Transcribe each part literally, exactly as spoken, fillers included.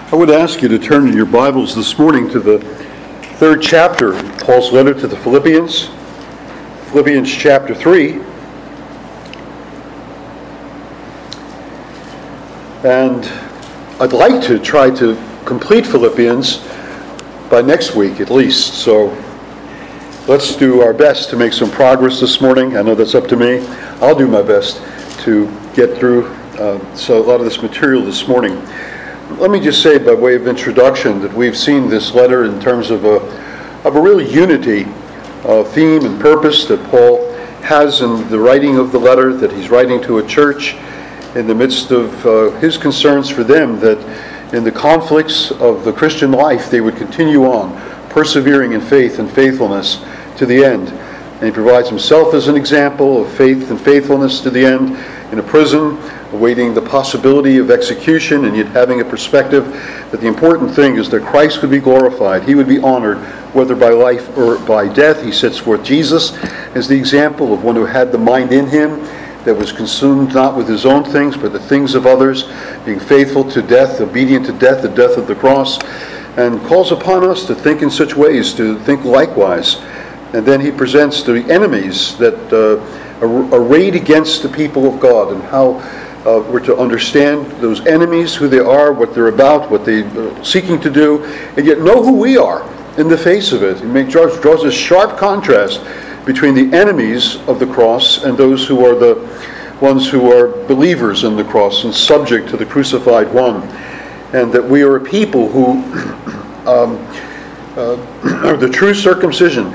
I would ask you to turn in your Bibles this morning to the third chapter of Paul's letter to the Philippians, Philippians chapter three. And I'd like to try to complete Philippians by next week at least. So let's do our best to make some progress this morning. I know that's up to me. I'll do my best to get through uh, so a lot of this material this morning. Let me just say by way of introduction that we've seen this letter in terms of a of a real unity uh, theme and purpose that Paul has in the writing of the letter, that he's writing to a church in the midst of uh, his concerns for them, that in the conflicts of the Christian life they would continue on, persevering in faith and faithfulness to the end. And he provides himself as an example of faith and faithfulness to the end in a prison, awaiting the possibility of execution, and yet having a perspective that the important thing is that Christ would be glorified. He would be honored, whether by life or by death. He sets forth Jesus as the example of one who had the mind in him that was consumed not with his own things, but the things of others, being faithful to death, obedient to death, the death of the cross, and calls upon us to think in such ways, to think likewise. And then he presents the enemies that uh, are arrayed against the people of God, and how Uh, we're to understand those enemies, who they are, what they're about, what they're seeking to do, and yet know who we are in the face of it. It draws, draws a sharp contrast between the enemies of the cross and those who are the ones who are believers in the cross and subject to the crucified one. And that we are a people who um, uh, are the true circumcision,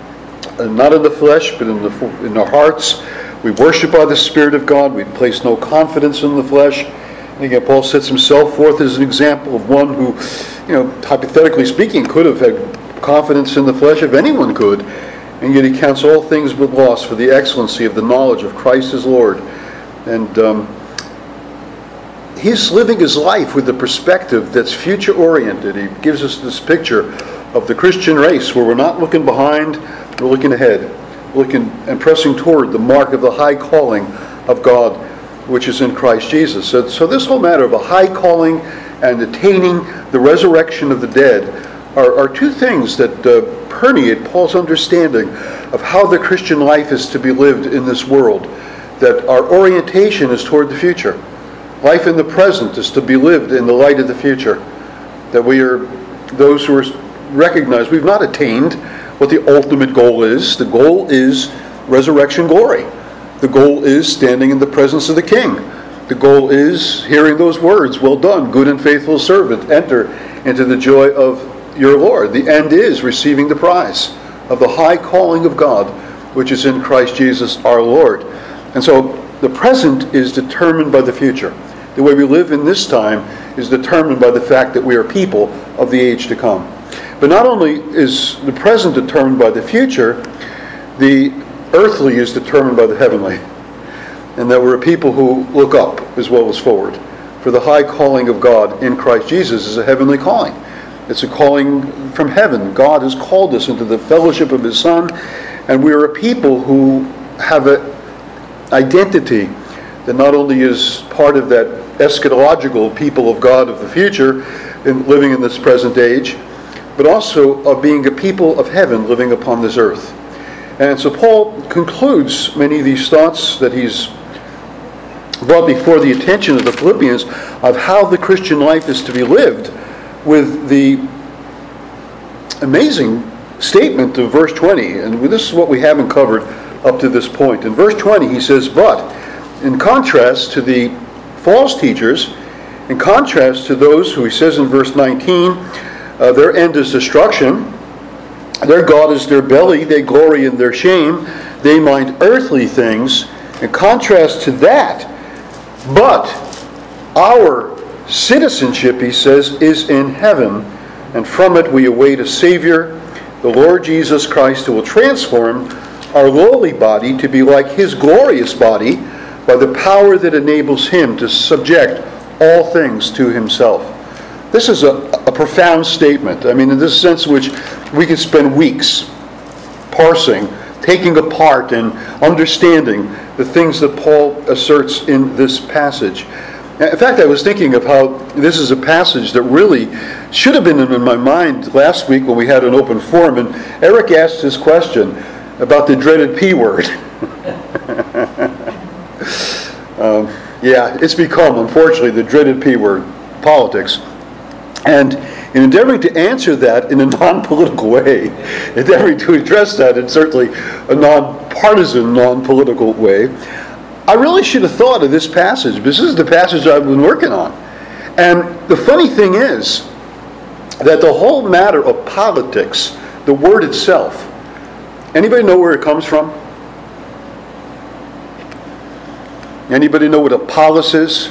uh, not in the flesh, but in, the, in our hearts. We worship by the Spirit of God. We place no confidence in the flesh. And again, Paul sets himself forth as an example of one who, you know, hypothetically speaking, could have had confidence in the flesh if anyone could. And yet he counts all things but loss for the excellency of the knowledge of Christ as Lord. And um, he's living his life with a perspective that's future-oriented. He gives us this picture of the Christian race where we're not looking behind, we're looking ahead. Looking and pressing toward the mark of the high calling of God, which is in Christ Jesus. So, so this whole matter of a high calling and attaining the resurrection of the dead are, are two things that uh, permeate Paul's understanding of how the Christian life is to be lived in this world. That our orientation is toward the future. Life in the present is to be lived in the light of the future. That we are those who are recognized we've not attained what the ultimate goal is. The goal is resurrection glory. The goal is standing in the presence of the King. The goal is hearing those words, "Well done, good and faithful servant. Enter into the joy of your Lord." The end is receiving the prize of the high calling of God, which is in Christ Jesus our Lord. And so the present is determined by the future. The way we live in this time is determined by the fact that we are people of the age to come. But not only is the present determined by the future, the earthly is determined by the heavenly. And that we're a people who look up as well as forward. For the high calling of God in Christ Jesus is a heavenly calling. It's a calling from heaven. God has called us into the fellowship of His Son, and we are a people who have an identity that not only is part of that eschatological people of God of the future, in living in this present age, but also of being a people of heaven living upon this earth. And so Paul concludes many of these thoughts that he's brought before the attention of the Philippians of how the Christian life is to be lived with the amazing statement of verse twenty. And this is what we haven't covered up to this point. In verse twenty he says, "But in contrast to the false teachers, in contrast to those who," he says in verse nineteen, Uh, their end is destruction. Their God is their belly. They glory in their shame. They mind earthly things. In contrast to that, but our citizenship, he says, is in heaven, and from it we await a Savior, the Lord Jesus Christ, who will transform our lowly body to be like His glorious body by the power that enables Him to subject all things to Himself. This is a, a profound statement. I mean, in this sense in which we could spend weeks parsing, taking apart, and understanding the things that Paul asserts in this passage. In fact, I was thinking of how this is a passage that really should have been in my mind last week when we had an open forum, and Eric asked his question about the dreaded P word. um, yeah, it's become, unfortunately, the dreaded P word, politics. And in endeavoring to answer that in a non-political way, endeavoring to address that in certainly a non-partisan, non-political way, I really should have thought of this passage. This is the passage I've been working on. And the funny thing is that the whole matter of politics, the word itself, anybody know where it comes from? Anybody know what a polis is?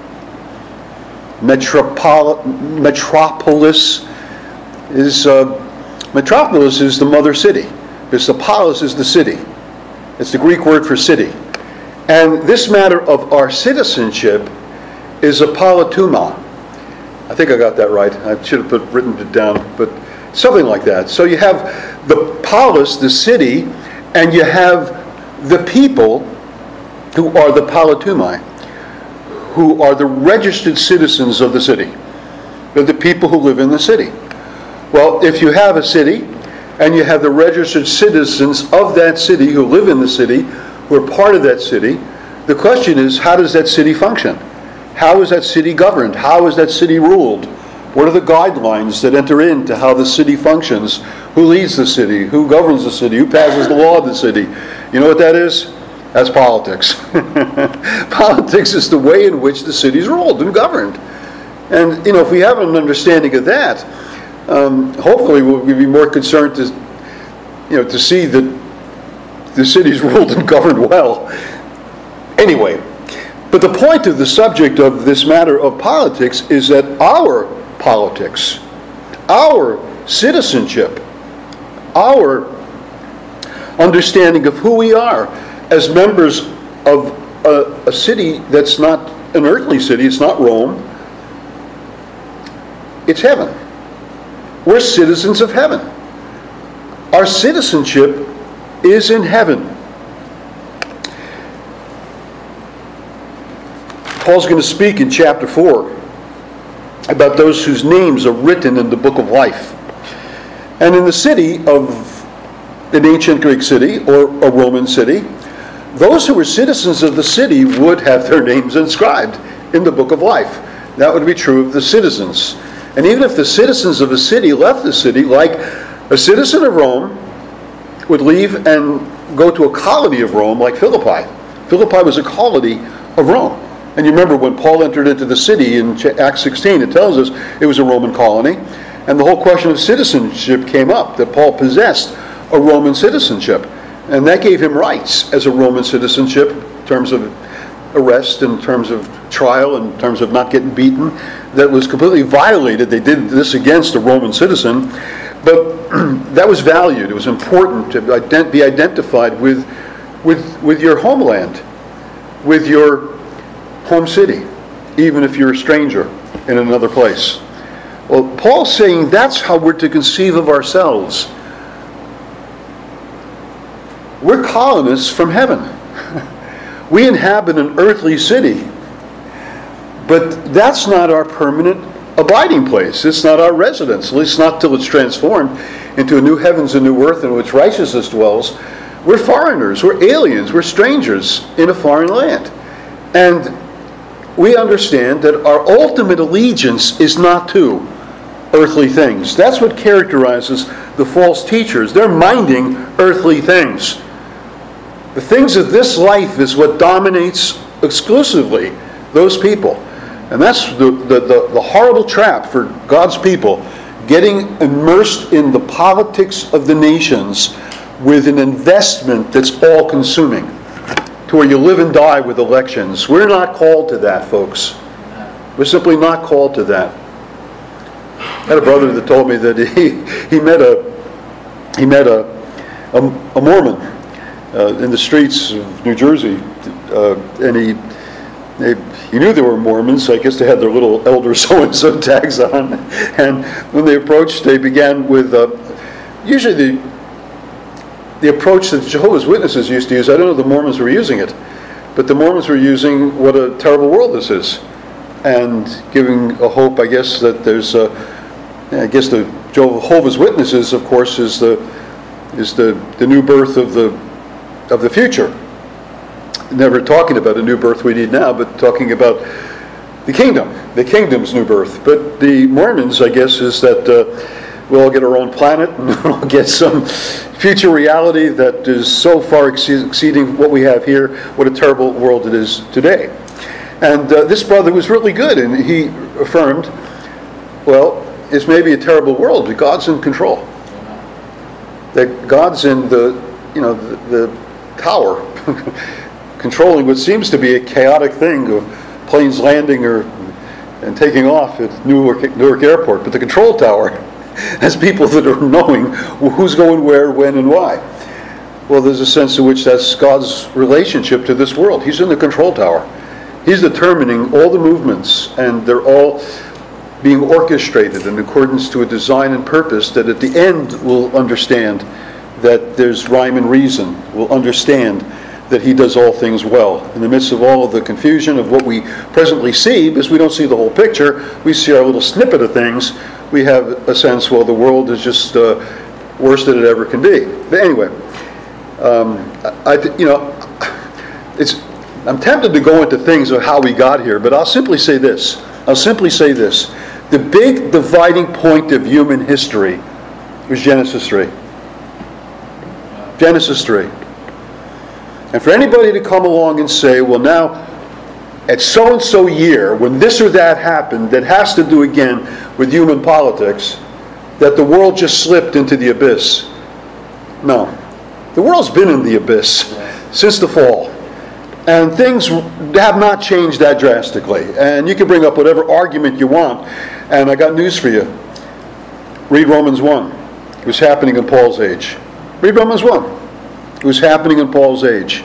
Metropol- metropolis is uh, metropolis is the mother city. Because the polis is the city. It's the Greek word for city. And this matter of our citizenship is a politeuma. I think I got that right. I should have put, written it down, but something like that. So you have the polis, the city, and you have the people who are the politeumai, who are the registered citizens of the city. They're the people who live in the city. Well, if you have a city, and you have the registered citizens of that city who live in the city, who are part of that city, the question is, how does that city function? How is that city governed? How is that city ruled? What are the guidelines that enter into how the city functions? Who leads the city? Who governs the city? Who passes the law of the city? You know what that is? That's politics. Politics is the way in which the city is ruled and governed. And, you know, if we have an understanding of that, um, hopefully we'll be more concerned to, you know, to see that the city's ruled and governed well. Anyway, but the point of the subject of this matter of politics is that our politics, our citizenship, our understanding of who we are as members of a, a city that's not an earthly city, it's not Rome, it's heaven. We're citizens of heaven. Our citizenship is in heaven. Paul's going to speak in chapter four about those whose names are written in the book of life. And in the city of an ancient Greek city or a Roman city, those who were citizens of the city would have their names inscribed in the book of life. That would be true of the citizens. And even if the citizens of a city left the city, like a citizen of Rome would leave and go to a colony of Rome like Philippi. Philippi was a colony of Rome. And you remember when Paul entered into the city in Acts sixteen, it tells us it was a Roman colony. And the whole question of citizenship came up, that Paul possessed a Roman citizenship. And that gave him rights as a Roman citizenship in terms of arrest, in terms of trial, in terms of not getting beaten. That was completely violated. They did this against a Roman citizen. But that was valued. It was important to ident- be identified with, with, with your homeland, with your home city, even if you're a stranger in another place. Well, Paul's saying that's how we're to conceive of ourselves. We're colonists from heaven. We inhabit an earthly city, but that's not our permanent abiding place. It's not our residence, at least not till it's transformed into a new heavens and new earth in which righteousness dwells. We're foreigners, we're aliens, we're strangers in a foreign land. And we understand that our ultimate allegiance is not to earthly things. That's what characterizes the false teachers. They're minding earthly things. The things of this life is what dominates exclusively those people. And that's the, the, the, the horrible trap for God's people, getting immersed in the politics of the nations with an investment that's all-consuming, to where you live and die with elections. We're not called to that, folks. We're simply not called to that. I had a brother that told me that he, he met a he met a, a, a Mormon uh, in the streets of New Jersey, uh, and he they, he knew they were Mormons. I guess they had their little elder so-and-so tags on. And when they approached, they began with uh, usually the the approach that Jehovah's Witnesses used to use. I don't know if the Mormons were using it, but the Mormons were using what a terrible world this is. and giving a hope, I guess, that there's a, I guess the Jehovah's Witnesses, of course, is the is the, the new birth of the of the future. Never talking about a new birth we need now, but talking about the kingdom, the kingdom's new birth. But the Mormons, I guess, is that uh, we'll all get our own planet and we'll get some future reality that is so far exceeding what we have here. What a terrible world it is today. And uh, this brother was really good, and he affirmed, well, it's maybe a terrible world, but God's in control. That God's in the, you know, the, the tower, controlling what seems to be a chaotic thing of planes landing or and taking off at Newark, Newark Airport. But the control tower has people that are knowing who's going where, when, and why. Well, there's a sense in which that's God's relationship to this world. He's in the control tower. He's determining all the movements, and they're all being orchestrated in accordance to a design and purpose that at the end we'll understand that there's rhyme and reason. We'll understand that He does all things well. In the midst of all of the confusion of what we presently see, because we don't see the whole picture, we see our little snippet of things, we have a sense, well, the world is just uh, worse than it ever can be. But anyway, um, I, you know, it's I'm tempted to go into things of how we got here, but I'll simply say this. I'll simply say this. The big dividing point of human history was Genesis three. Genesis three. And for anybody to come along and say, well, now, at so-and-so year, when this or that happened, that has to do again with human politics, that the world just slipped into the abyss. No. The world's been in the abyss since the fall. And things have not changed that drastically. And you can bring up whatever argument you want. And I got news for you. Read Romans one. It was happening in Paul's age. Read Romans one. It was happening in Paul's age.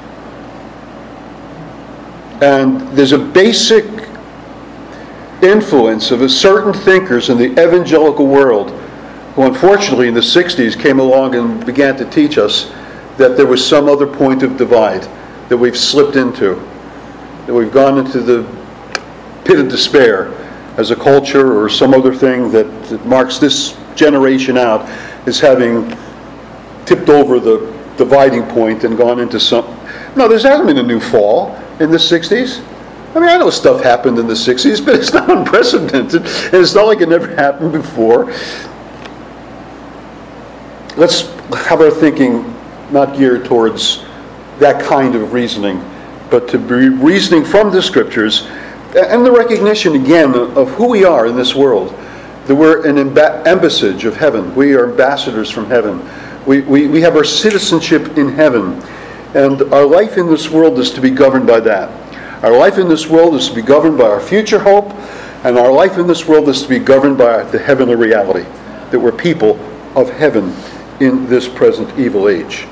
And there's a basic influence of a certain thinkers in the evangelical world who unfortunately in the sixties came along and began to teach us that there was some other point of divide that we've slipped into, that we've gone into the pit of despair as a culture or some other thing that, that marks this generation out as having tipped over the dividing point and gone into some... No, there hasn't been a new fall in the sixties. I mean, I know stuff happened in the sixties, but it's not unprecedented, and it's not like it never happened before. Let's have our thinking not geared towards that kind of reasoning, but to be reasoning from the Scriptures and the recognition again of who we are in this world. That we're an embassage of heaven. We are ambassadors from heaven. We, we, we have our citizenship in heaven. And our life in this world is to be governed by that. Our life in this world is to be governed by our future hope, and our life in this world is to be governed by the heavenly reality, that we're people of heaven in this present evil age.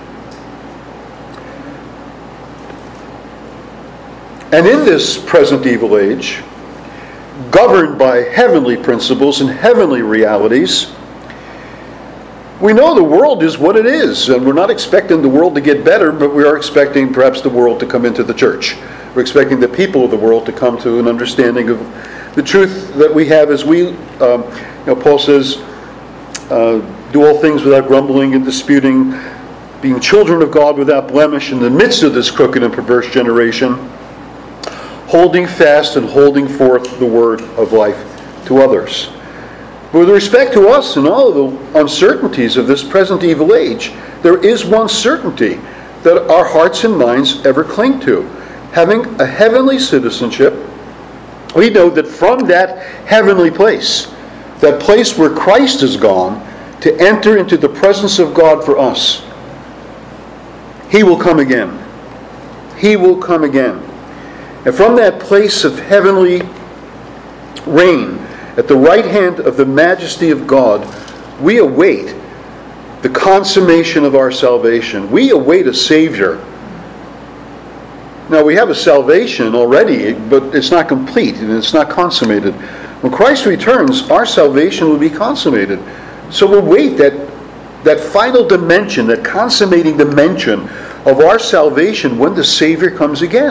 And in this present evil age, governed by heavenly principles and heavenly realities, we know the world is what it is, and we're not expecting the world to get better, but we are expecting perhaps the world to come into the church. We're expecting the people of the world to come to an understanding of the truth that we have as we, um, you know, Paul says, uh, do all things without grumbling and disputing, being children of God without blemish in the midst of this crooked and perverse generation, holding fast and holding forth the word of life to others. With respect to us and all of the uncertainties of this present evil age, there is one certainty that our hearts and minds ever cling to. Having a heavenly citizenship, we know that from that heavenly place, that place where Christ has gone to enter into the presence of God for us, He will come again. He will come again. And from that place of heavenly reign, at the right hand of the majesty of God, we await the consummation of our salvation. We await a Savior. Now, we have a salvation already, but it's not complete and it's not consummated. When Christ returns, our salvation will be consummated. So we'll wait that, that final dimension, that consummating dimension of our salvation when the Savior comes again.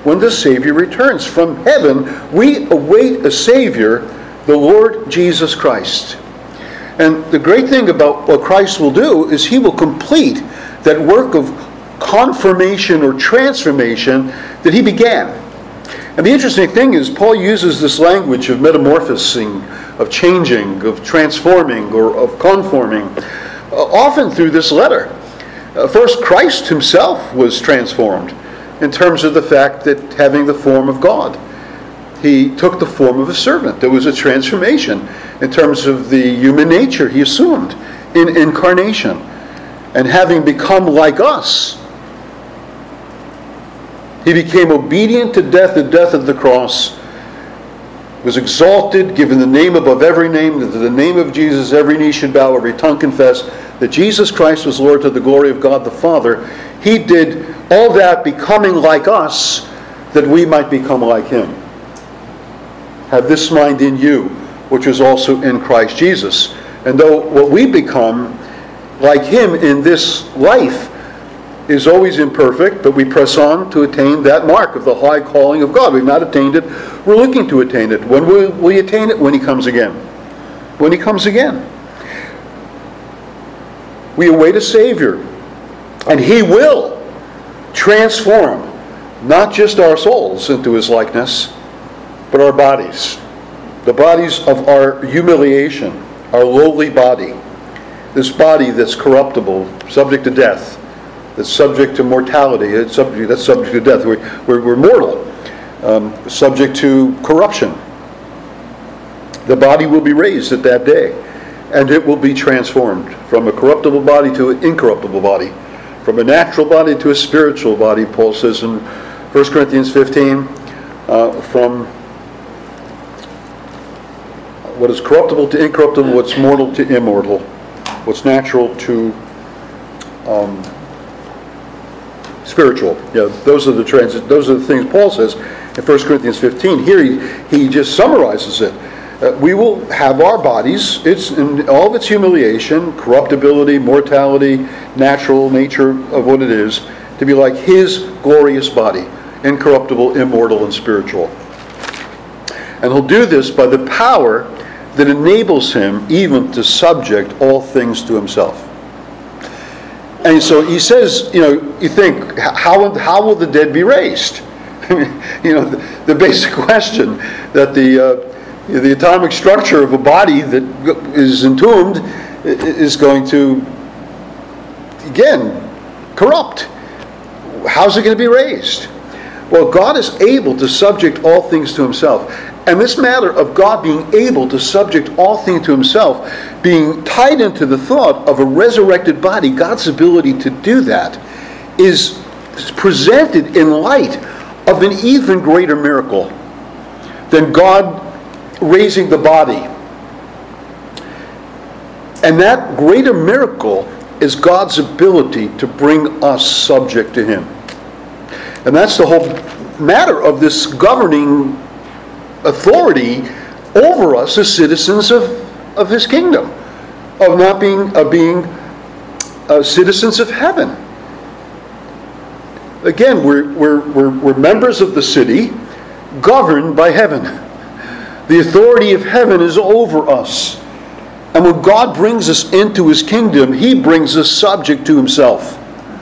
when the Savior returns. From heaven, we await a Savior, the Lord Jesus Christ. And the great thing about what Christ will do is he will complete that work of confirmation or transformation that he began. And the interesting thing is Paul uses this language of metamorphosing, of changing, of transforming, or of conforming, uh, often through this letter. Uh, first, Christ himself was transformed in terms of the fact that having the form of God, he took the form of a servant. There was a transformation in terms of the human nature he assumed in incarnation. And having become like us, he became obedient to death, the death of the cross, was exalted, given the name above every name, that to the name of Jesus every knee should bow, every tongue confess that Jesus Christ was Lord, to the glory of God the Father. He did all that becoming like us, that we might become like him. Have this mind in you, which was also in Christ Jesus. And though what we become like him in this life is always imperfect, but we press on to attain that mark of the high calling of God. We've not attained it. We're looking to attain it. When will we attain it? When he comes again. When he comes again. We await a Savior. And he will transform not just our souls into his likeness, but our bodies. The bodies of our humiliation, our lowly body. This body that's corruptible, subject to death, that's subject to mortality, it's subject, that's subject to death. We're, we're, we're mortal, um, subject to corruption. The body will be raised at that day, and it will be transformed from a corruptible body to an incorruptible body, from a natural body to a spiritual body, Paul says in First Corinthians fifteen, uh, from what is corruptible to incorruptible, what's mortal to immortal, what's natural to um, spiritual. Yeah, those are the trans- Those are the things Paul says in First Corinthians fifteen. Here he, he just summarizes it. Uh, we will have our bodies, it's in all of its humiliation, corruptibility, mortality, natural nature of what it is, to be like his glorious body, incorruptible, immortal, and spiritual. And he'll do this by the power that enables him even to subject all things to himself. And so he says, you know, you think, how, how will the dead be raised? you know, the, the basic question that the uh, the atomic structure of a body that is entombed is going to, again, corrupt. How's it going to be raised? Well, God is able to subject all things to himself. And this matter of God being able to subject all things to himself, being tied into the thought of a resurrected body, God's ability to do that, is presented in light of an even greater miracle than God raising the body. And that greater miracle is God's ability to bring us subject to him. And that's the whole matter of this governing authority over us as citizens of, of his kingdom, of not being of being uh, citizens of heaven. Again, we're, we're, we're, we're members of the city governed by heaven. The authority of heaven is over us. And when God brings us into his kingdom, he brings us subject to himself.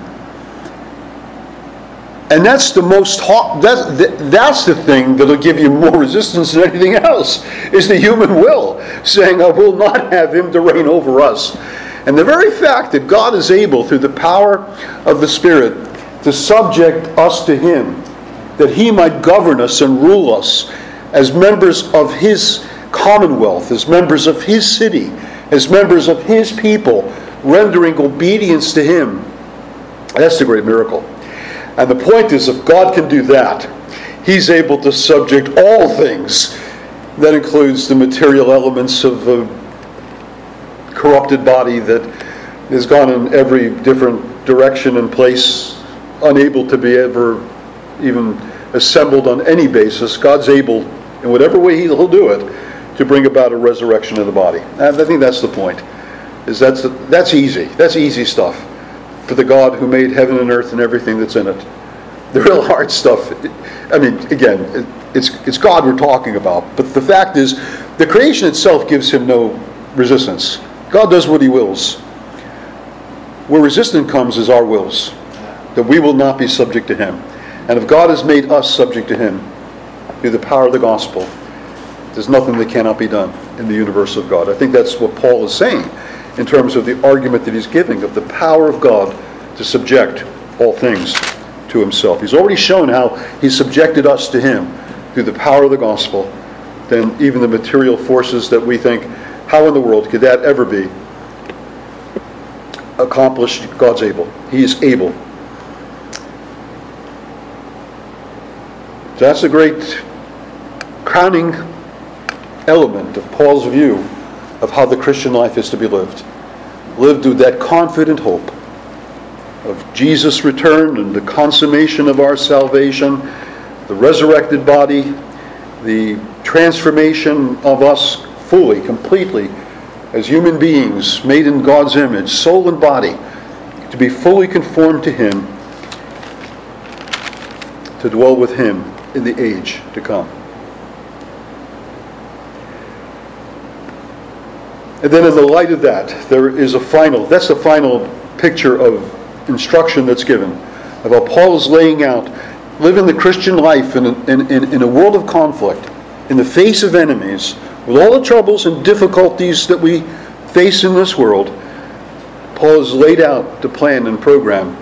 And that's the most that's, that's the thing that'll give you more resistance than anything else, is the human will, saying, I will not have him to reign over us. And the very fact that God is able, through the power of the Spirit, to subject us to him, that he might govern us and rule us as members of his commonwealth, as members of his city, as members of his people, rendering obedience to him. That's the great miracle. And the point is, if God can do that, he's able to subject all things. That includes the material elements of a corrupted body that has gone in every different direction and place, unable to be ever even assembled on any basis. God's able, in whatever way he'll do it, to bring about a resurrection of the body. And I think that's the point. Is that's that's easy. That's easy stuff for the God who made heaven and earth and everything that's in it. the real hard stuff, I mean, again, it's it's God we're talking about. But the fact is, the creation itself gives him no resistance. God does what he wills. Where resistance comes is our wills, that we will not be subject to him. And if God has made us subject to him through the power of the gospel, there's nothing that cannot be done in the universe of God. I think that's what Paul is saying in terms of the argument that he's giving of the power of God to subject all things to himself. He's already shown how he subjected us to him through the power of the gospel. Then even the material forces that we think, how in the world could that ever be accomplished? God's able. He is able. That's a great crowning element of Paul's view of how the Christian life is to be lived. Lived with that confident hope of Jesus' return and the consummation of our salvation, the resurrected body, the transformation of us fully, completely, as human beings made in God's image, soul and body, to be fully conformed to him, to dwell with him in the age to come. And then in the light of that, there is a final, that's the final picture of instruction that's given, of how Paul is laying out living the Christian life in a, in, in, in a world of conflict, in the face of enemies, with all the troubles and difficulties that we face in this world. Paul has laid out the plan and program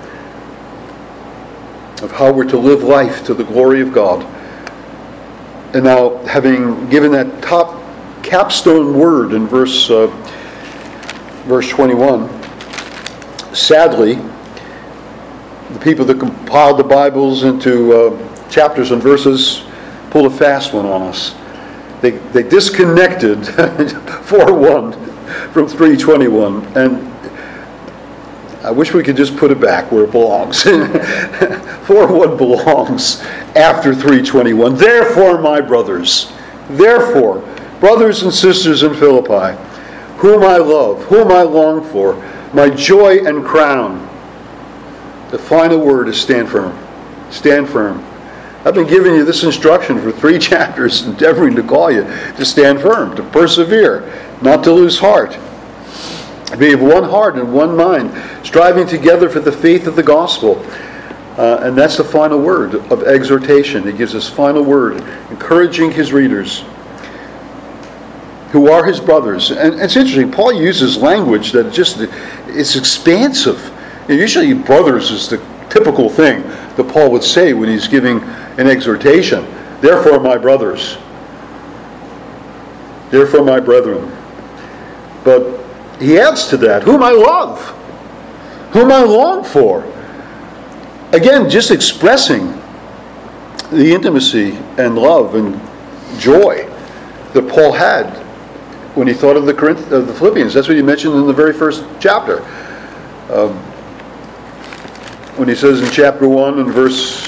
of how we're to live life to the glory of God. And now, having given that top capstone word in verse uh, verse twenty-one, sadly, the people that compiled the Bibles into uh, chapters and verses pulled a fast one on us. They they disconnected four one from three twenty-one, and I wish we could just put it back where it belongs. four one belongs after three twenty-one. Therefore, my brothers, therefore, brothers and sisters in Philippi, whom I love, whom I long for, my joy and crown. The final word is stand firm. Stand firm. I've been giving you this instruction for three chapters, endeavoring to call you to stand firm, to persevere, not to lose heart. Be of one heart and one mind, striving together for the faith of the gospel. Uh, and that's the final word of exhortation. He gives his final word, encouraging his readers, who are his brothers. And it's interesting, Paul uses language that just, it's expansive. Usually brothers is the typical thing that Paul would say when he's giving an exhortation. Therefore, my brothers. Therefore, my brethren. But he adds to that, whom I love, whom I long for. Again, just expressing the intimacy and love and joy that Paul had when he thought of the Corinth, of the Philippians. That's what he mentioned in the very first chapter. Um, when he says in chapter one and verse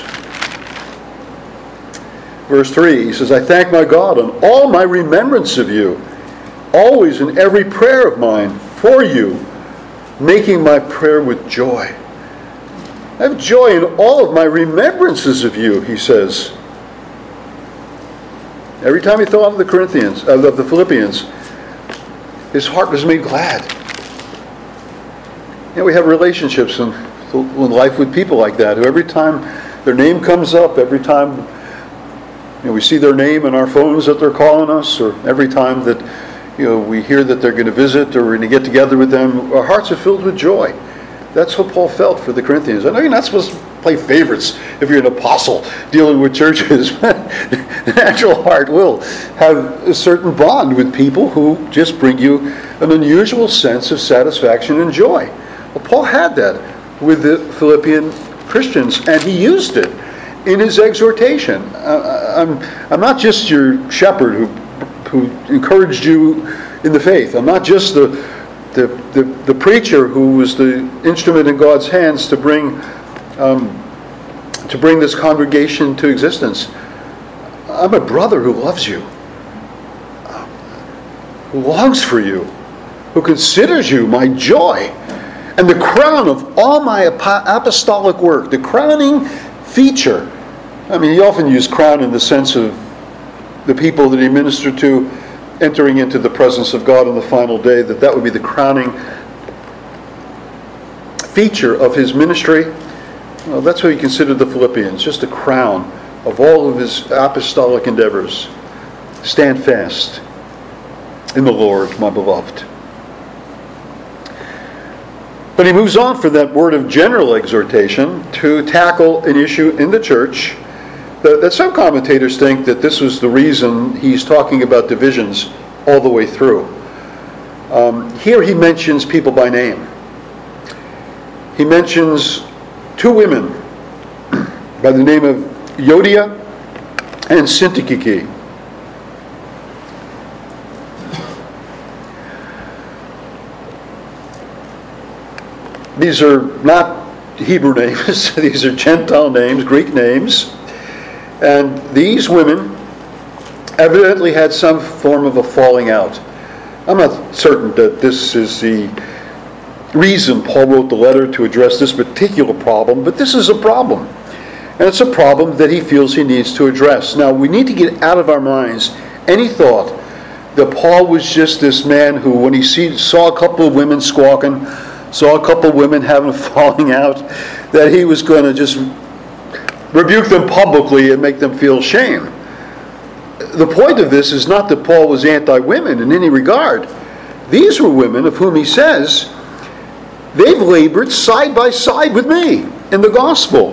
verse three, he says, I thank my God on all my remembrance of you, always in every prayer of mine for you, making my prayer with joy. I have joy in all of my remembrances of you, he says. Every time he thought of the Corinthians, of the Philippians, his heart was made glad. You know, we have relationships in, in life with people like that, who every time their name comes up, every time you know, we see their name in our phones that they're calling us, or every time that you know we hear that they're going to visit or we're going to get together with them, our hearts are filled with joy. That's what Paul felt for the Corinthians. I know you're not supposed to play favorites if you're an apostle dealing with churches, but the natural heart will have a certain bond with people who just bring you an unusual sense of satisfaction and joy. Well, Paul had that with the Philippian Christians, and he used it in his exhortation. Uh, I'm, I'm not just your shepherd who, who encouraged you in the faith. I'm not just the The, the, the preacher who was the instrument in God's hands to bring um, to bring this congregation to existence. I'm a brother who loves you, who longs for you, who considers you my joy, and the crown of all my apostolic work, the crowning feature. I mean, he often used crown in the sense of the people that he ministered to entering into the presence of God on the final day, that that would be the crowning feature of his ministry. Well, that's what he considered the Philippians, just a crown of all of his apostolic endeavors. Stand fast in the Lord, my beloved. But he moves on from that word of general exhortation to tackle an issue in the church that, that some commentators think that this was the reason he's talking about divisions all the way through. Um, here he mentions people by name. He mentions two women by the name of Euodia and Syntyche. These are not Hebrew names. These are Gentile names, Greek names. And these women evidently had some form of a falling out. I'm not certain that this is the reason Paul wrote the letter to address this particular problem, but this is a problem. And it's a problem that he feels he needs to address. Now, we need to get out of our minds any thought that Paul was just this man who, when he see, saw a couple of women squawking, saw a couple of women having a falling out, that he was going to just rebuke them publicly and make them feel shame. The point of this is not that Paul was anti-women in any regard. These were women of whom he says, they've labored side by side with me in the gospel.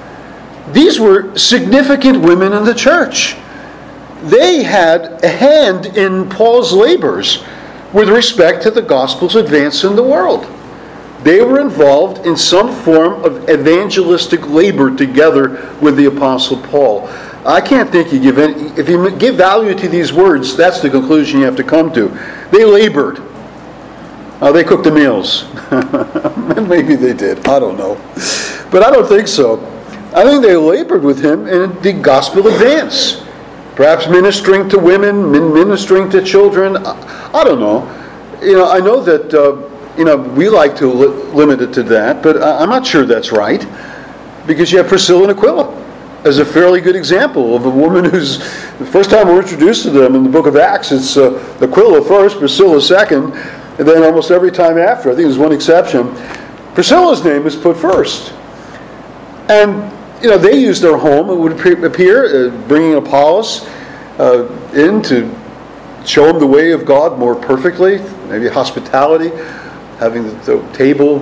These were significant women in the church. They had a hand in Paul's labors with respect to the gospel's advance in the world. They were involved in some form of evangelistic labor together with the Apostle Paul. I can't think you give any, if you give value to these words, that's the conclusion you have to come to. They labored. Uh, they cooked the meals. Maybe they did. I don't know. But I don't think so. I think they labored with him in the gospel advance. Perhaps ministering to women, ministering to children. I don't know. You know, I know that... Uh, You know, we like to li- limit it to that, but I'm not sure that's right, because you have Priscilla and Aquila as a fairly good example of a woman who's, the first time we're introduced to them in the book of Acts, it's uh, Aquila first, Priscilla second, and then almost every time after, I think there's one exception, Priscilla's name is put first. And, you know, they used their home, it would appear, uh, bringing Apollos uh, in to show him the way of God more perfectly, maybe hospitality, having the table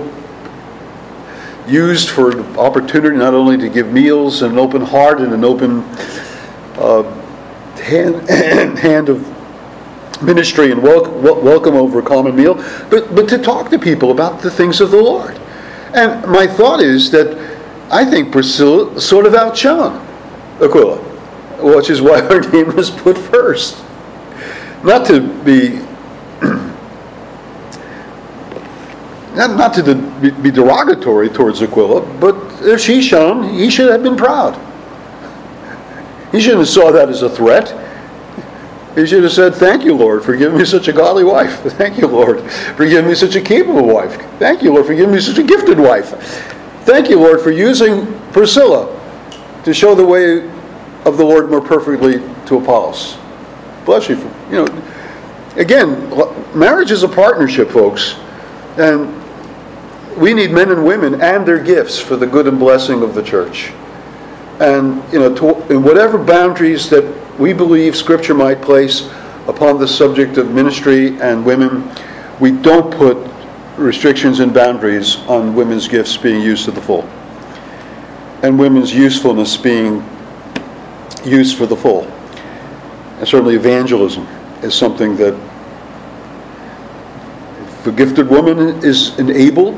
used for an opportunity not only to give meals and an open heart and an open uh, hand, hand of ministry and welcome, welcome over a common meal, but, but to talk to people about the things of the Lord. And my thought is that I think Priscilla sort of outshone Aquila, which is why her name was put first. Not to be... Not, not to de- be derogatory towards Aquila, but if she shone, he should have been proud. He shouldn't have saw that as a threat. He should have said, thank you, Lord, for giving me such a godly wife. Thank you, Lord, for giving me such a capable wife. Thank you, Lord, for giving me such a gifted wife. Thank you, Lord, for using Priscilla to show the way of the Lord more perfectly to Apollos. Bless you. For, you know, again, marriage is a partnership, folks. And we need men and women and their gifts for the good and blessing of the church. And, you know, to, in whatever boundaries that we believe Scripture might place upon the subject of ministry and women, we don't put restrictions and boundaries on women's gifts being used to the full. And women's usefulness being used for the full. And certainly evangelism is something that if a gifted woman is enabled,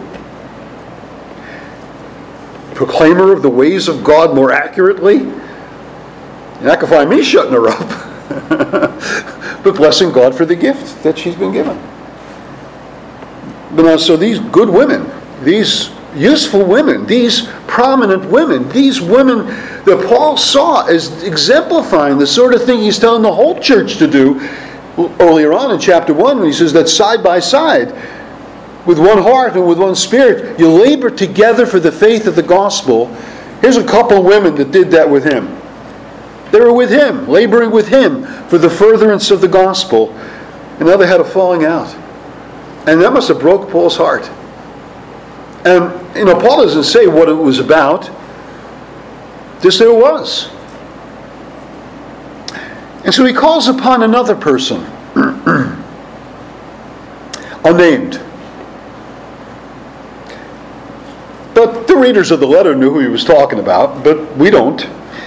proclaimer of the ways of God more accurately, you're not going to find me shutting her up, but blessing God for the gift that she's been given. But now, so these good women, these useful women, these prominent women, these women that Paul saw as exemplifying the sort of thing he's telling the whole church to do earlier on in chapter one, when he says that side by side, with one heart and with one spirit, you labor together for the faith of the gospel. Here's a couple of women that did that with him. They were with him, laboring with him for the furtherance of the gospel. And now they had a falling out. And that must have broke Paul's heart. And, you know, Paul doesn't say what it was about. Just that it was. And so he calls upon another person, unnamed. But the readers of the letter knew who he was talking about, but we don't.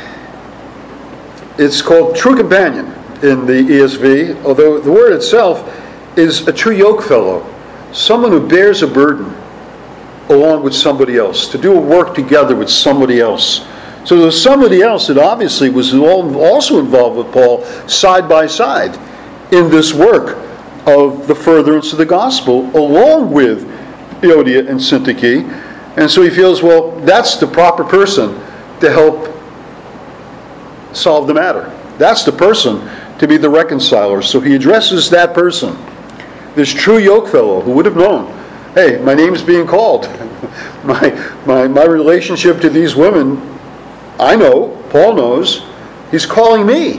It's called true companion in the E S V, although the word itself is a true yoke fellow, someone who bears a burden along with somebody else, to do a work together with somebody else. So there was somebody else that obviously was also involved with Paul side by side in this work of the furtherance of the gospel, along with Euodia and Syntyche. And so he feels, well, that's the proper person to help solve the matter. That's the person to be the reconciler. So he addresses that person, this true yoke fellow who would have known, hey, my name's being called. my, my, my relationship to these women, I know, Paul knows, he's calling me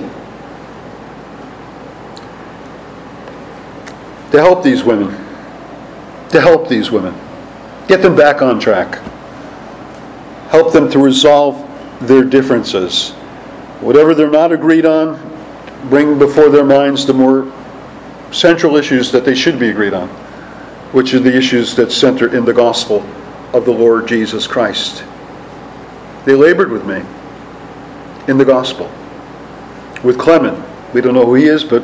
to help these women, to help these women, get them back on track, help them to resolve their differences. Whatever they're not agreed on, bring before their minds the more central issues that they should be agreed on, which are the issues that center in the gospel of the Lord Jesus Christ. They labored with me in the gospel. With Clement, we don't know who he is, but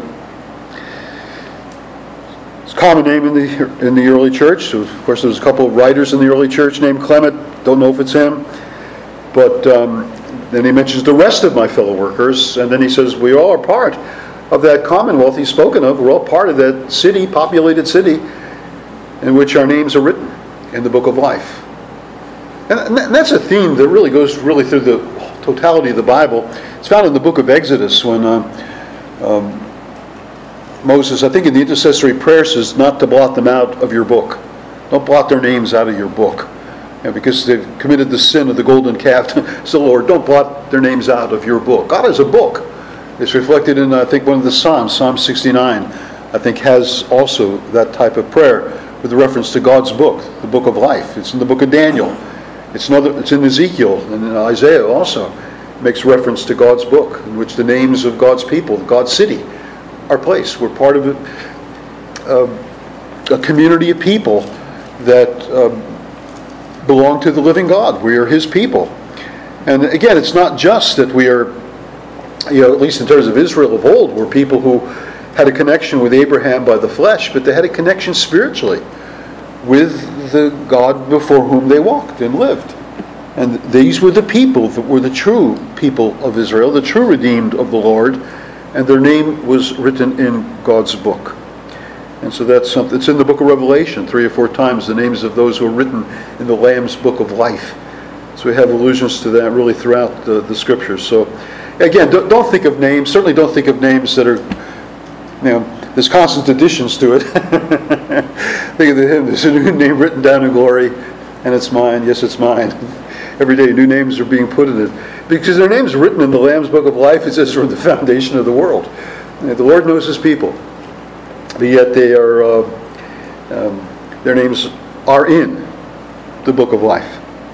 it's a common name in the in the early church. So of course, there was a couple of writers in the early church named Clement. Don't know if it's him, but um, then he mentions the rest of my fellow workers, and then he says we all are part of that commonwealth he's spoken of. We're all part of that city, populated city, in which our names are written in the book of life. And that's a theme that really goes really through the totality of the Bible. It's found in the book of Exodus when um, um, Moses, I think in the intercessory prayer, says not to blot them out of your book. Don't blot their names out of your book. And because they've committed the sin of the golden calf, so Lord, don't blot their names out of your book. God has a book. It's reflected in, I think, one of the Psalms, Psalm sixty-nine, I think has also that type of prayer with reference to God's book, the book of life. It's in the book of Daniel. It's another. It's in Ezekiel and in Isaiah also. It makes reference to God's book, in which the names of God's people, God's city, are placed. We're part of a, a, a community of people that um, belong to the living God. We are His people. And again, it's not just that we are, you know, at least in terms of Israel of old, we're people who had a connection with Abraham by the flesh, but they had a connection spiritually with the God before whom they walked and lived. And these were the people that were the true people of Israel, the true redeemed of the Lord, and their name was written in God's book. And so that's something, it's in the book of Revelation, three or four times, the names of those who are written in the Lamb's book of life. So we have allusions to that really throughout the, the scriptures. So again, don't, don't think of names, certainly don't think of names that are, you know, there's constant additions to it. Think of the hymn, there's a new name written down in glory, and it's mine, yes, it's mine. Every day new names are being put in it. Because their names are written in the Lamb's book of life, it says from the foundation of the world. The Lord knows His people. But yet they are, uh, um, their names are in the book of life.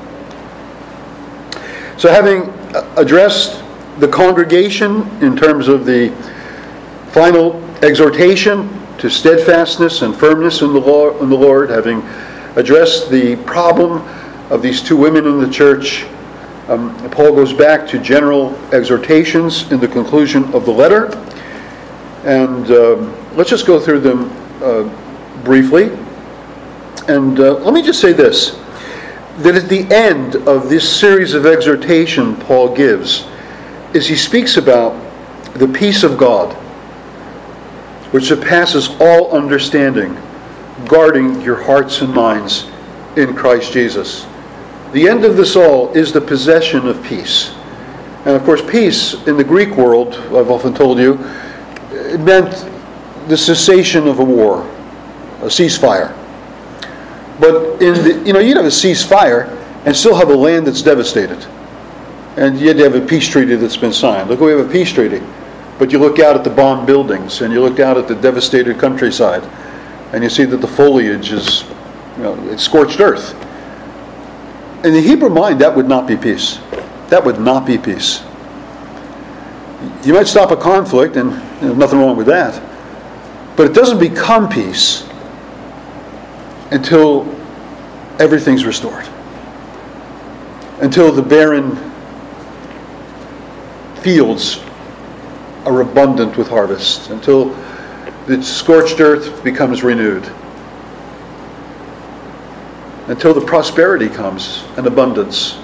So having addressed the congregation in terms of the final exhortation to steadfastness and firmness in the Lord, in the Lord, having addressed the problem of these two women in the church, um, Paul goes back to general exhortations in the conclusion of the letter. And um, let's just go through them uh, briefly. And uh, let me just say this, that at the end of this series of exhortation Paul gives, is he speaks about the peace of God, which surpasses all understanding, guarding your hearts and minds in Christ Jesus. The end of this all is the possession of peace. And of course, peace in the Greek world, I've often told you, it meant the cessation of a war, a ceasefire. But in the, you know, you'd have a ceasefire and still have a land that's devastated. And yet you have a peace treaty that's been signed. Look, we have a peace treaty. But you look out at the bombed buildings, and you look out at the devastated countryside, and you see that the foliage is, you know, it's scorched earth. In the Hebrew mind, that would not be peace. That would not be peace. You might stop a conflict, and there's nothing wrong with that. But it doesn't become peace until everything's restored. Until the barren fields are abundant with harvest. Until the scorched earth becomes renewed. Until the prosperity comes and abundance.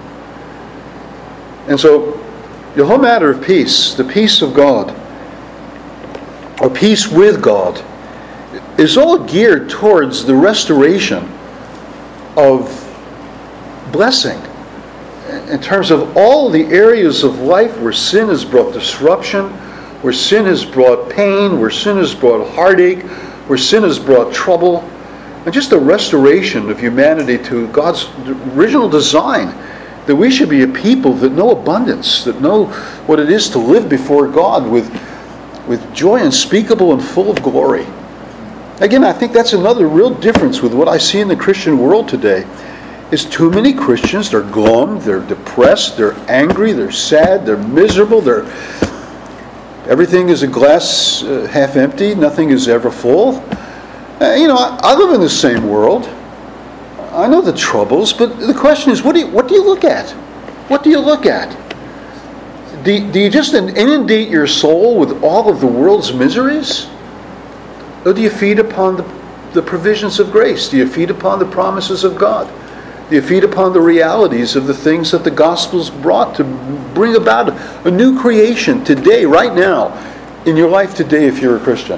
And so, the whole matter of peace, the peace of God, or peace with God, is all geared towards the restoration of blessing. In terms of all the areas of life where sin has brought disruption, where sin has brought pain, where sin has brought heartache, where sin has brought trouble, and just a restoration of humanity to God's original design, that we should be a people that know abundance, that know what it is to live before God with, with joy unspeakable and full of glory. Again, I think that's another real difference with what I see in the Christian world today. Is too many Christians, they're glum, they're depressed, they're angry, they're sad, they're miserable, they're everything is a glass uh, half empty, nothing is ever full. Uh, you know, I, I live in the same world. I know the troubles, but the question is, what do you, what do you look at? What do you look at? Do, do you just inundate your soul with all of the world's miseries? Or do you feed upon the, the provisions of grace? Do you feed upon the promises of God? Do you feed upon the realities of the things that the Gospel's brought to bring about a new creation today, right now, in your life today if you're a Christian?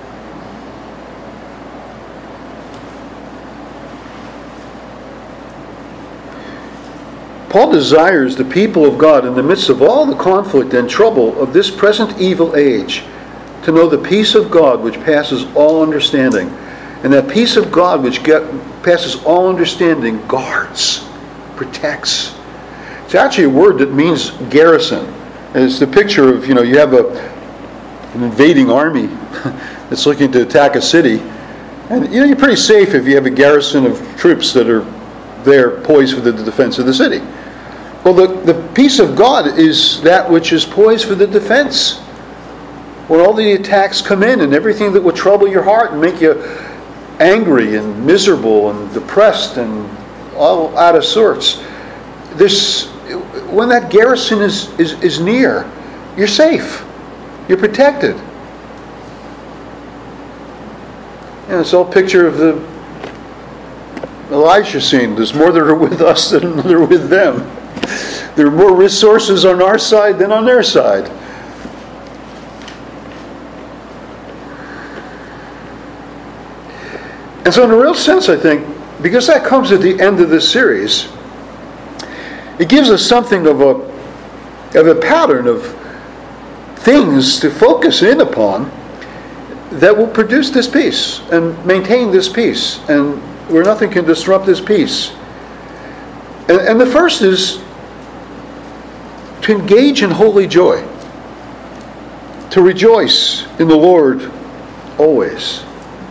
Paul desires the people of God in the midst of all the conflict and trouble of this present evil age to know the peace of God which passes all understanding. And that peace of God which get, passes all understanding guards, protects. It's actually a word that means garrison. And it's the picture of, you know, you have a, an invading army that's looking to attack a city. And, you know, you're pretty safe if you have a garrison of troops that are there poised for the defense of the city. Well, the, the peace of God is that which is poised for the defense. When all the attacks come in and everything that will trouble your heart and make you angry and miserable and depressed and all out of sorts, this, when that garrison is, is, is near, you're safe. You're protected. And it's all a picture of the Elijah scene. There's more that are with us than that are with them. There are more resources on our side than on their side. And so in a real sense, I think, because that comes at the end of this series, it gives us something of a, of a pattern of things to focus in upon that will produce this peace and maintain this peace, and where nothing can disrupt this peace. And, and the first is to engage in holy joy, to rejoice in the Lord always.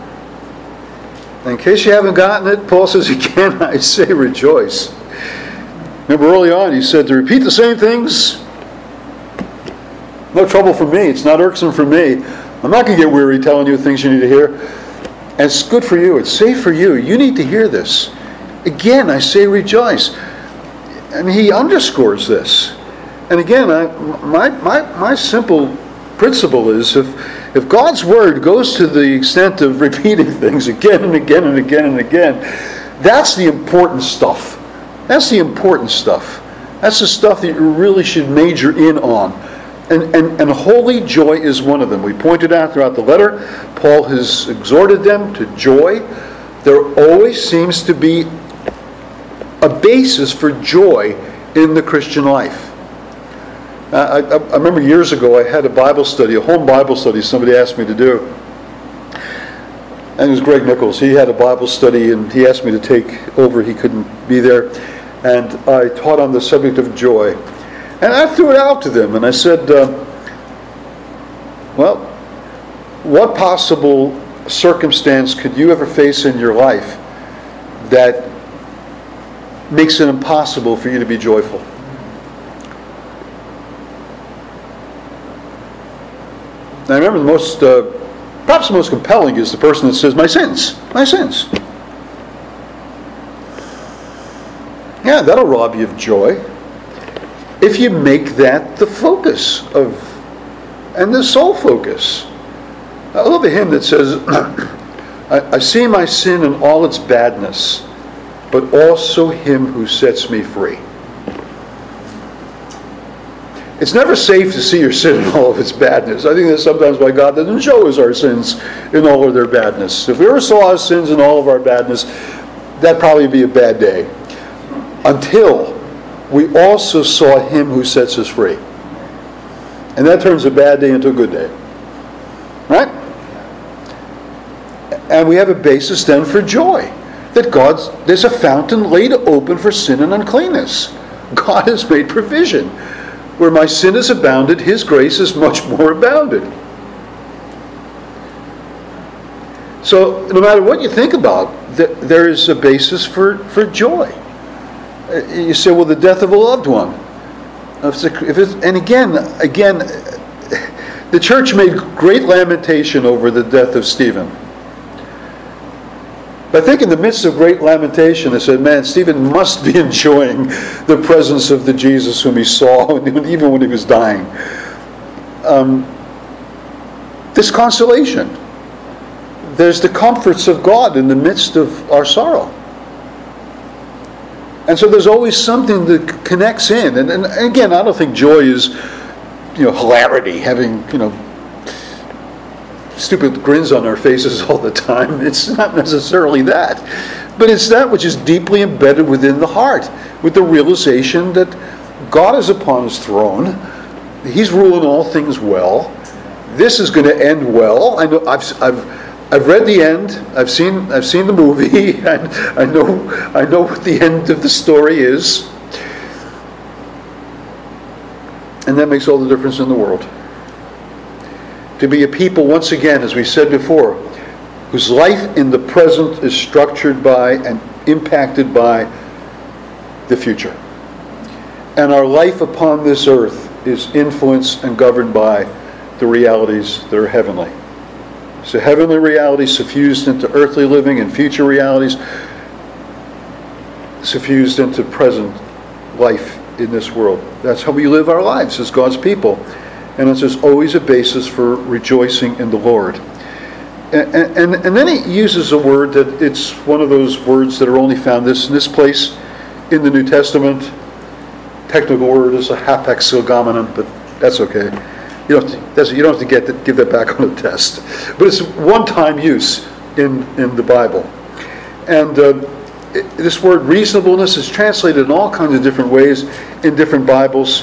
In case you haven't gotten it, Paul says again, I say rejoice. Remember early on he said to repeat the same things. No trouble for me. It's not irksome for me. I'm not going to get weary telling you things you need to hear. And it's good for you. It's safe for you. You need to hear this. Again, I say rejoice. And he underscores this. And again, I, my, my, my simple principle is if If God's Word goes to the extent of repeating things again and again and again and again, that's the important stuff. That's the important stuff. That's the stuff that you really should major in on. And, and, and holy joy is one of them. We pointed out throughout the letter, Paul has exhorted them to joy. There always seems to be a basis for joy in the Christian life. I, I, I remember years ago I had a Bible study, a home Bible study somebody asked me to do. And it was Greg Nichols. He had a Bible study and he asked me to take over. He couldn't be there. And I taught on the subject of joy. And I threw it out to them, and I said, uh, well, what possible circumstance could you ever face in your life that makes it impossible for you to be joyful? And I remember the most, uh, perhaps the most compelling is the person that says, my sins, my sins. Yeah, that'll rob you of joy. If you make that the focus of, and the sole focus. I love a hymn that says, I, I see my sin in all its badness, but also him who sets me free. It's never safe to see your sin in all of its badness. I think that's sometimes why God doesn't show us our sins in all of their badness. If we ever saw our sins in all of our badness, that'd probably be a bad day. Until we also saw him who sets us free. And that turns a bad day into a good day. Right? And we have a basis then for joy. That God's, there's a fountain laid open for sin and uncleanness. God has made provision. Where my sin is abounded, his grace is much more abounded. So no matter what you think about, there is a basis for, for joy. You say, well, the death of a loved one. If it's, and again, again, the church made great lamentation over the death of Stephen. But I think in the midst of great lamentation, they said, man, Stephen must be enjoying the presence of the Jesus whom he saw, even when he was dying. Um, this consolation. There's the comforts of God in the midst of our sorrow. And so there's always something that connects in. And, and again, I don't think joy is, you know, hilarity, having, you know, stupid grins on our faces all the time. It's not necessarily that. But it's that which is deeply embedded within the heart, with the realization that God is upon his throne. He's ruling all things well. This is going to end well. I know I've I've I've read the end. I've seen I've seen the movie. I, I know I know what the end of the story is. And that makes all the difference in the world. To be a people, once again, as we said before, whose life in the present is structured by and impacted by the future. And our life upon this earth is influenced and governed by the realities that are heavenly. So heavenly realities suffused into earthly living, and future realities suffused into present life in this world. That's how we live our lives as God's people. And there's always a basis for rejoicing in the Lord. And, and, and then he uses a word that it's one of those words that are only found this in this place in the New Testament. Technical word is a hapax silgomenon, but that's okay. You don't have to, you don't have to get that, give that back on the test. But it's one-time use in, in the Bible. And uh, it, this word reasonableness is translated in all kinds of different ways in different Bibles.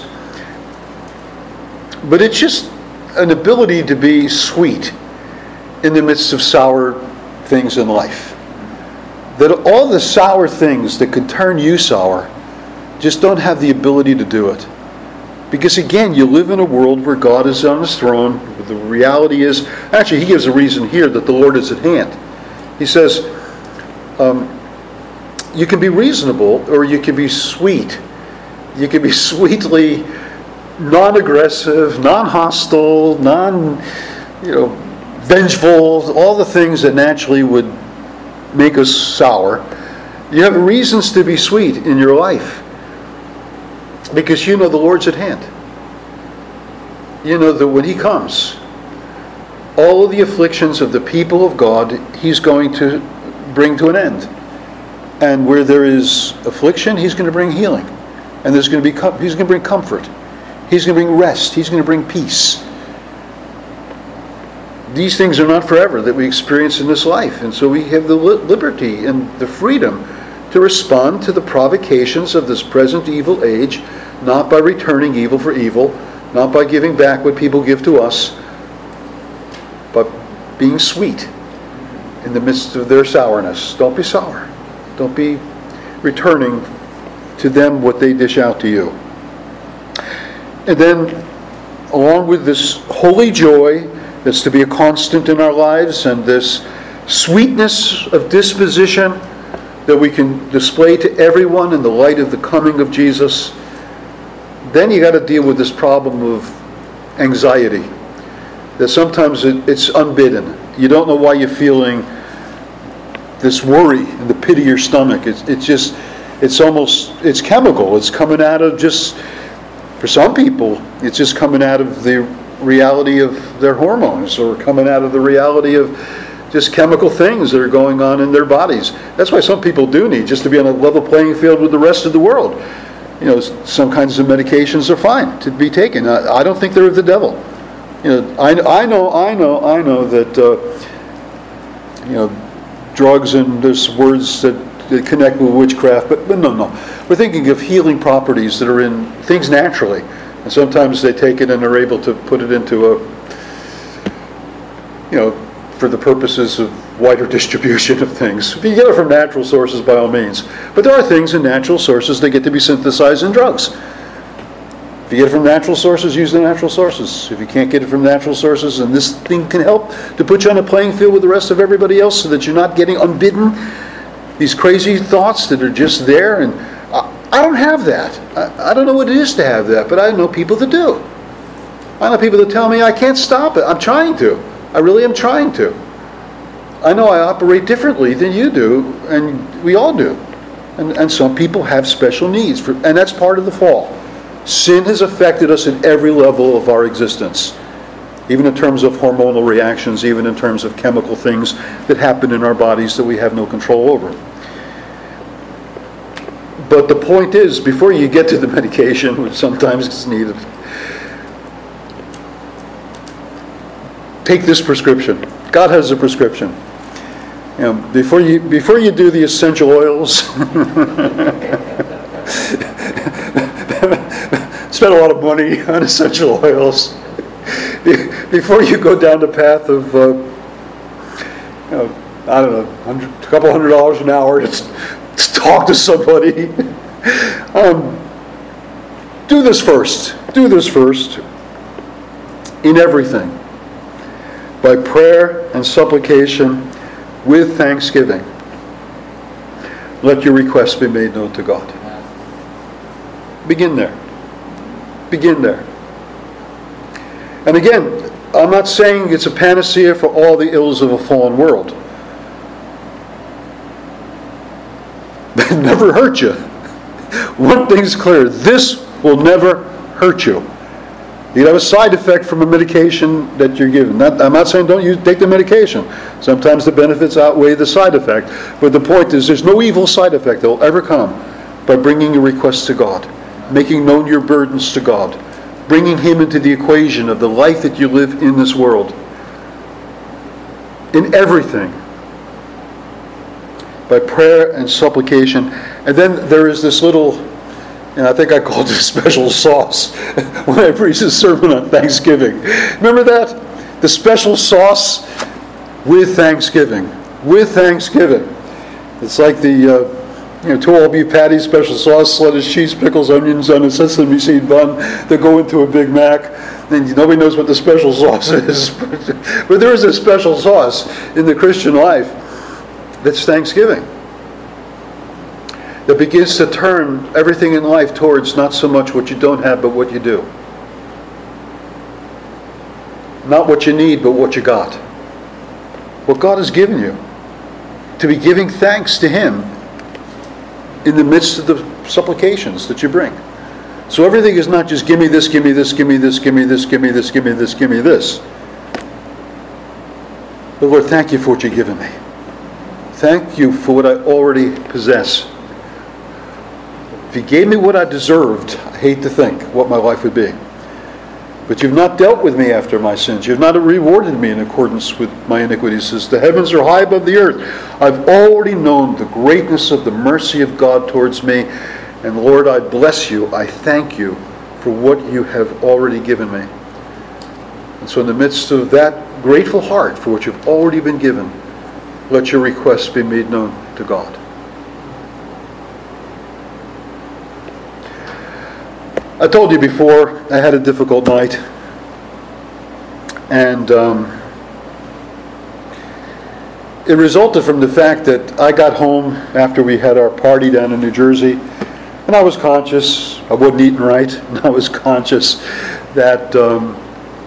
But it's just an ability to be sweet in the midst of sour things in life. That all the sour things that could turn you sour just don't have the ability to do it. Because again, you live in a world where God is on his throne. The reality is, actually he gives a reason here that the Lord is at hand. He says, um, you can be reasonable or you can be sweet. You can be sweetly non-aggressive, non-hostile, non, you know, vengeful, all the things that naturally would make us sour. You have reasons to be sweet in your life because you know the Lord's at hand. You know that when he comes, all of the afflictions of the people of God, he's going to bring to an end. And where there is affliction, he's going to bring healing. And there's going to be he's going to bring comfort. He's going to bring rest. He's going to bring peace. These things are not forever that we experience in this life. And so we have the liberty and the freedom to respond to the provocations of this present evil age, not by returning evil for evil, not by giving back what people give to us, but being sweet in the midst of their sourness. Don't be sour. Don't be returning to them what they dish out to you. And then, along with this holy joy that's to be a constant in our lives, and this sweetness of disposition that we can display to everyone in the light of the coming of Jesus, then you got to deal with this problem of anxiety. That sometimes it, it's unbidden. You don't know why you're feeling this worry in the pit of your stomach. It's, it's just, it's almost, it's chemical. It's coming out of just, for some people, it's just coming out of the reality of their hormones, or coming out of the reality of just chemical things that are going on in their bodies. That's why some people do need just to be on a level playing field with the rest of the world. You know, some kinds of medications are fine to be taken. I, I don't think they're of the devil. You know, I, I know, I know, I know that uh, you know, drugs, and there's words that, that connect with witchcraft, but, but no, no. We're thinking of healing properties that are in things naturally, and sometimes they take it and are able to put it into a, you know, for the purposes of wider distribution of things. If you get it from natural sources, by all means. But there are things in natural sources that get to be synthesized in drugs. If you get it from natural sources, use the natural sources. If you can't get it from natural sources, and this thing can help to put you on a playing field with the rest of everybody else so that you're not getting unbidden, these crazy thoughts that are just there. And I, I don't have that. I, I don't know what it is to have that, but I know people that do. I know people that tell me I can't stop it. I'm trying to. I really am trying to. I know I operate differently than you do, and we all do. And, and some people have special needs, for, and that's part of the fall. Sin has affected us at every level of our existence, even in terms of hormonal reactions, even in terms of chemical things that happen in our bodies that we have no control over. But the point is, before you get to the medication, which sometimes is needed, take this prescription. God has a prescription. You know, before you before you do the essential oils, spend a lot of money on essential oils. Before you go down the path of, uh, you know, I don't know, a couple hundred dollars an hour to, to talk to somebody, um, do this first. Do this first. In everything. By prayer and supplication with thanksgiving, let your requests be made known to God. Begin there. Begin there. And again, I'm not saying it's a panacea for all the ills of a fallen world. But it never hurt you. One thing's clear. This will never hurt you. You have a side effect from a medication that you're given. Not, I'm not saying don't use, take the medication. Sometimes the benefits outweigh the side effect. But the point is, there's no evil side effect that will ever come by bringing your requests to God, making known your burdens to God, bringing Him into the equation of the life that you live in this world. In everything. By prayer and supplication. And then there is this little, and I think I called it a special sauce when I preached a sermon on Thanksgiving. Remember that? The special sauce with Thanksgiving. With Thanksgiving. It's like the uh, you know, two all beef patties, special sauce, lettuce, cheese, pickles, onions on a sesame seed bun that go into a Big Mac. And nobody knows what the special sauce is. But there is a special sauce in the Christian life that's Thanksgiving. That begins to turn everything in life towards not so much what you don't have, but what you do. Not what you need, but what you got. What God has given you. To be giving thanks to Him in the midst of the supplications that you bring. So everything is not just give me this, give me this, give me this, give me this, give me this, give me this, give me this. But Lord, thank you for what you've given me. Thank you for what I already possess. If you gave me what I deserved, I hate to think what my life would be. But you've not dealt with me after my sins. You've not rewarded me in accordance with my iniquities. As the heavens are high above the earth, I've already known the greatness of the mercy of God towards me. And Lord, I bless you. I thank you for what you have already given me. And so in the midst of that grateful heart for what you've already been given, let your requests be made known to God. I told you before, I had a difficult night. And um, it resulted from the fact that I got home after we had our party down in New Jersey, and I was conscious. I wasn't eating right, and I was conscious that um,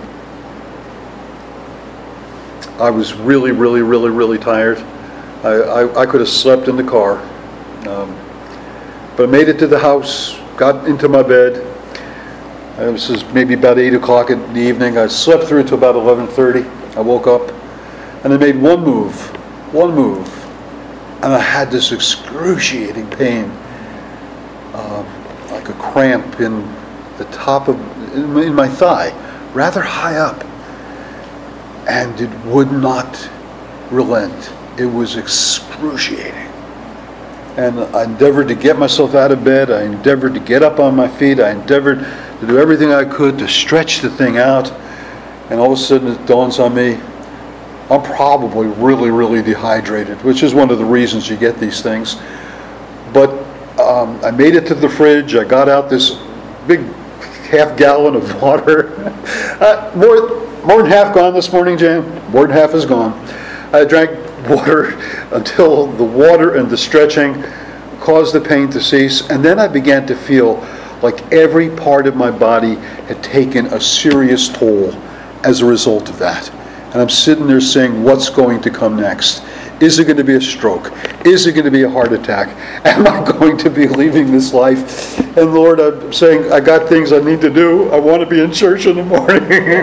I was really, really, really, really tired. I, I, I could have slept in the car. Um, but I made it to the house, got into my bed. Uh, This is maybe about eight o'clock in the evening. I slept through to about eleven thirty. I woke up, and I made one move, one move, and I had this excruciating pain, uh, like a cramp in the top of, in my, in my thigh, rather high up, and it would not relent. It was excruciating. And I endeavored to get myself out of bed. I endeavored to get up on my feet. I endeavored to do everything I could to stretch the thing out. And all of a sudden it dawns on me, I'm probably really, really dehydrated, which is one of the reasons you get these things. But um, I made it to the fridge. I got out this big half gallon of water. uh, more, more than half gone this morning, Jan. More than half is gone. I drank water until the water and the stretching caused the pain to cease. And then I began to feel like every part of my body had taken a serious toll as a result of that. And I'm sitting there saying, what's going to come next? Is it going to be a stroke? Is it going to be a heart attack? Am I going to be leaving this life? And Lord, I'm saying, I got things I need to do. I want to be in church in the morning.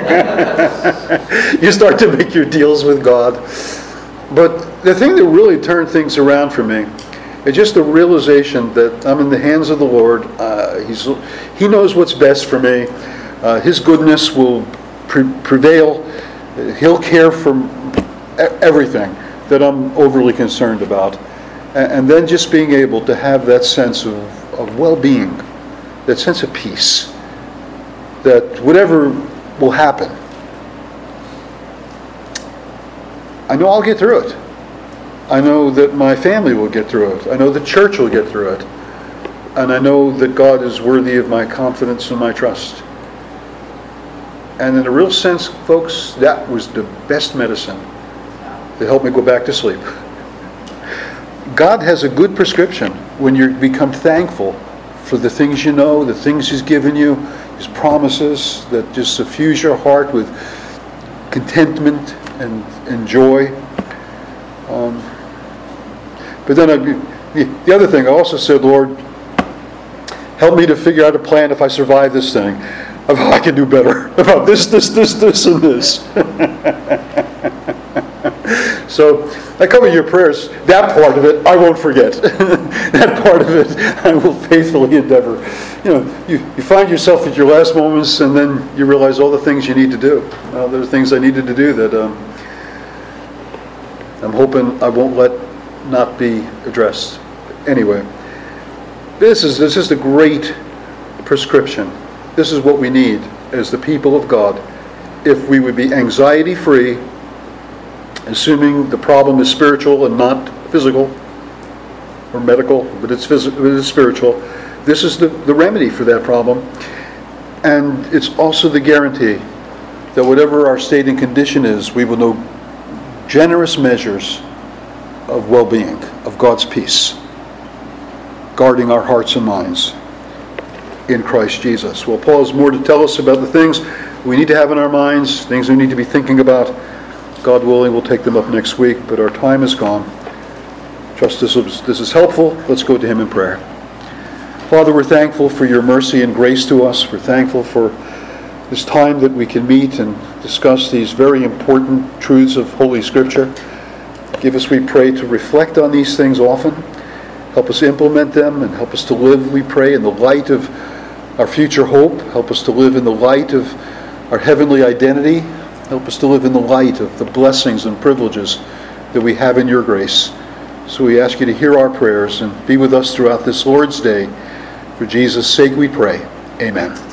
You start to make your deals with God. But the thing that really turned things around for me is just the realization that I'm in the hands of the Lord. Uh, he's, he knows what's best for me. Uh, His goodness will pre- prevail. He'll care for everything that I'm overly concerned about. And then just being able to have that sense of, of well-being, that sense of peace, that whatever will happen, I know I'll get through it. I know that my family will get through it. I know the church will get through it. And I know that God is worthy of my confidence and my trust. And in a real sense, folks, that was the best medicine that helped me go back to sleep. God has a good prescription when you become thankful for the things you know, the things He's given you, His promises that just suffuse your heart with contentment and, and joy. Um, but then I, the other thing, I also said, Lord, help me to figure out a plan if I survive this thing, of how I can do better about this, this, this, this, and this. So I cover your prayers. That part of it, I won't forget. That part of it, I will faithfully endeavor. You know, you, you find yourself at your last moments, and then you realize all the things you need to do. Well, there are things I needed to do that um, I'm hoping I won't let not be addressed. Anyway, this is this is the great prescription. This is what we need as the people of God. If we would be anxiety-free, assuming the problem is spiritual and not physical or medical, but it's physical, but it's spiritual, this is the, the remedy for that problem. And it's also the guarantee that whatever our state and condition is, we will know generous measures of well-being, of God's peace, guarding our hearts and minds in Christ Jesus. Well, Paul has more to tell us about the things we need to have in our minds, things we need to be thinking about. God willing, we'll take them up next week, but our time is gone. Trust this is, this is helpful. Let's go to Him in prayer. Father, we're thankful for your mercy and grace to us. We're thankful for this time that we can meet and discuss these very important truths of Holy Scripture. Give us, we pray, to reflect on these things often. Help us implement them and help us to live, we pray, in the light of our future hope. Help us to live in the light of our heavenly identity. Help us to live in the light of the blessings and privileges that we have in your grace. So we ask you to hear our prayers and be with us throughout this Lord's Day. For Jesus' sake we pray. Amen.